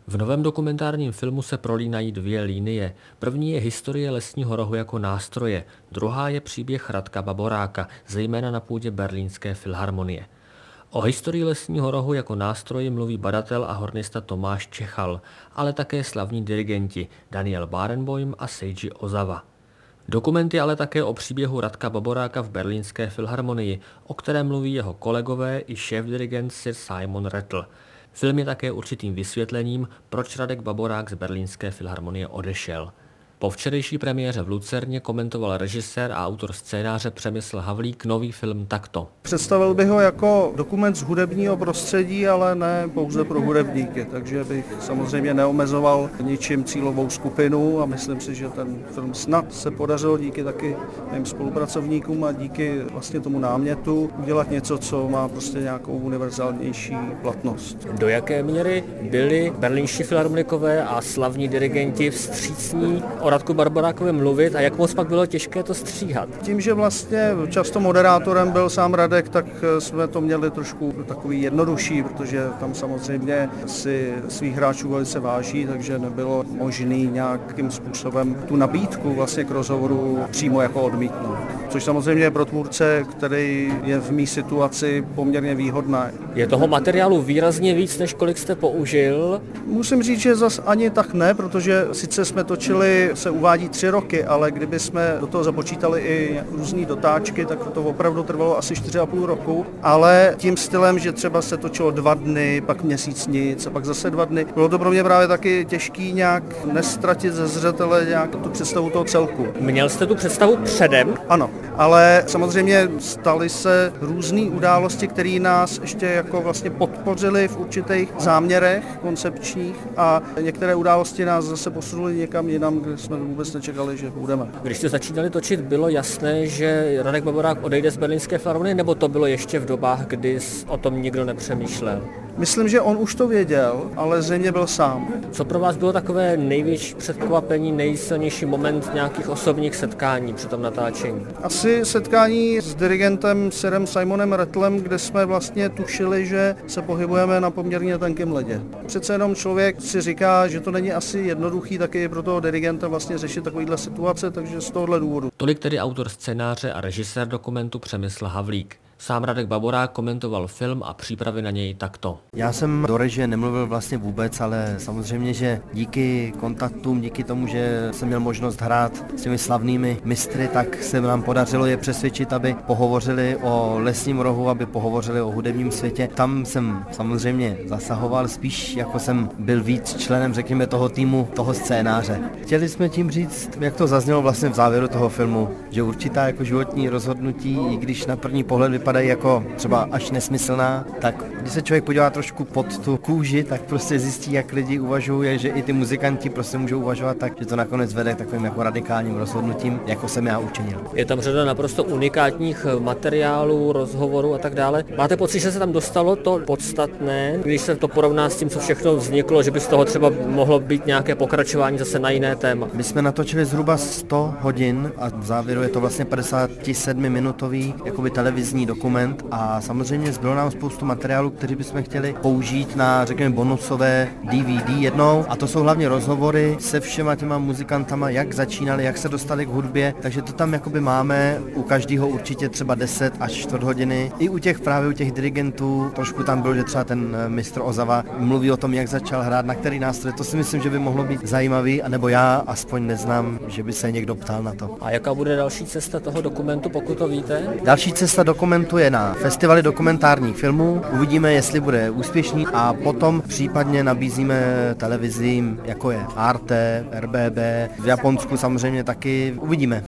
V novém dokumentárním filmu se prolínají dvě linie. První je historie lesního rohu jako nástroje, druhá je příběh Radka Baboráka, zejména na půdě Berlínské filharmonie. O historii lesního rohu jako nástroji mluví badatel a hornista Tomáš Čechal, ale také slavní dirigenti Daniel Barenboim a Seiji Ozawa. Dokument je ale také o příběhu Radka Baboráka v Berlínské filharmonii, o kterém mluví jeho kolegové i šéfdirigent Sir Simon Rattle. Film je také určitým vysvětlením, proč Radek Baborák z Berlínské filharmonie odešel. Po včerejší premiéře v Lucerně komentoval režisér a autor scénáře Přemysl Havlík nový film takto. Představil bych ho jako dokument z hudebního prostředí, ale ne pouze pro hudebníky, takže bych samozřejmě neomezoval ničím cílovou skupinu a myslím si, že ten film snad se podařilo díky taky mým spolupracovníkům a díky vlastně tomu námětu udělat něco, co má prostě nějakou univerzálnější platnost. Do jaké míry byli berlínští filharmonikové a slavní dirigenti vstřícní o Radku Baborákovi mluvit a jak moc pak bylo těžké to stříhat? Tím, že vlastně často moderátorem byl sám Radek, tak jsme to měli trošku takový jednodušší, protože tam samozřejmě si svých hráčů velice váží, takže nebylo možné nějakým způsobem tu nabídku vlastně k rozhovoru přímo jako odmítnout. Což samozřejmě je pro tvůrce, který je v mý situaci poměrně výhodné. Je toho materiálu výrazně víc, než kolik jste použil? Musím říct, že zas ani tak ne, protože sice jsme točili, se uvádí 3 roky, ale kdyby jsme do toho započítali i různý dotáčky, tak to opravdu trvalo asi 4,5 roku, ale tím stylem, že třeba se točilo 2 dny, pak měsíc nic a pak zase 2 dny. Bylo to pro mě právě taky těžký nějak nestratit ze zřetele nějak tu představu toho celku. Měl jste tu představu předem? Ano, ale samozřejmě staly se různé události, které nás ještě jako vlastně podpořily v určitých záměrech koncepčních a některé události nás zase posunuly někam jinam, kde jsme vůbec nečekali, že budeme. Když jste začínali točit, bylo jasné, že Radek Baborák odejde z Berlínské filharmonie, nebo to bylo ještě v dobách, kdy o tom nikdo nepřemýšlel? Myslím, že on už to věděl, ale zřejmě byl sám. Co pro vás bylo takové největší překvapení, nejsilnější moment nějakých osobních setkání při tom natáčení? Asi setkání s dirigentem Sirem Simonem Rattlem, kde jsme vlastně tušili, že se pohybujeme na poměrně tenkém ledě. Přece jenom člověk si říká, že to není asi jednoduchý taky pro toho dirigenta vlastně řešit takovýhle situace, takže z tohohle důvodu. Tolik tedy autor scénáře a režisér dokumentu Přemysl Havlík. Sám Radek Baborák komentoval film a přípravy na něj takto. Já jsem do režie nemluvil vlastně vůbec, ale samozřejmě, že díky kontaktům, díky tomu, že jsem měl možnost hrát s těmi slavnými mistry, tak se nám podařilo je přesvědčit, aby pohovořili o lesním rohu, aby pohovořili o hudebním světě. Tam jsem samozřejmě zasahoval, spíš jako jsem byl víc členem, řekněme, toho týmu, toho scénáře. Chtěli jsme tím říct, jak to zaznělo vlastně v závěru toho filmu, že určitá jako životní rozhodnutí, i když na první pohled vypadají jako třeba až nesmyslná, tak když se člověk podívá trošku pod tu kůži, tak prostě zjistí, jak lidi uvažují, že i ty muzikanti prostě můžou uvažovat tak, že to nakonec vede k takovým jako radikálním rozhodnutím, jako jsem já učinil. Je tam řada naprosto unikátních materiálů, rozhovorů a tak dále. Máte pocit, že se tam dostalo to podstatné, když se to porovná s tím, co všechno vzniklo, že by z toho třeba mohlo být nějaké pokračování zase na jiné téma? My jsme natočili zhruba 100 hodin a v závěru je to vlastně 57-minutový jakoby televizní dokument a samozřejmě zbylo nám spoustu materiálů, který bychom chtěli použít na, řekněme, bonusové DVD jednou a to jsou hlavně rozhovory se všema těma muzikantama, jak začínali, jak se dostali k hudbě, takže to tam jakoby máme u každého určitě třeba 10 až 4 hodiny. I u těch právě u těch dirigentů trošku tam bylo, že třeba ten mistr Ozawa mluví o tom, jak začal hrát, na který nástroj. To si myslím, že by mohlo být zajímavý, anebo já aspoň neznám, že by se někdo ptal na to. A jaká bude další cesta toho dokumentu, pokud to víte? Další cesta dokumentu je na festivaly dokumentárních filmů. Uvidíme, jestli bude úspěšný a potom případně nabízíme televizím, jako je Arte, RBB, v Japonsku samozřejmě taky. Uvidíme.